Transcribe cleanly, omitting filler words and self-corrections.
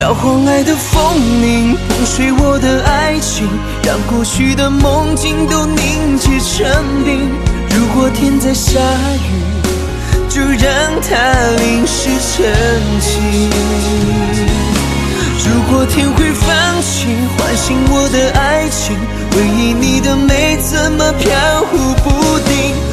摇晃来的风铃碰碎我的爱情，让过去的梦境都凝结成冰。如果天在下雨，就让它淋湿成晴。如果天会放晴，唤醒我的爱情，回忆你的美怎么飘忽不定。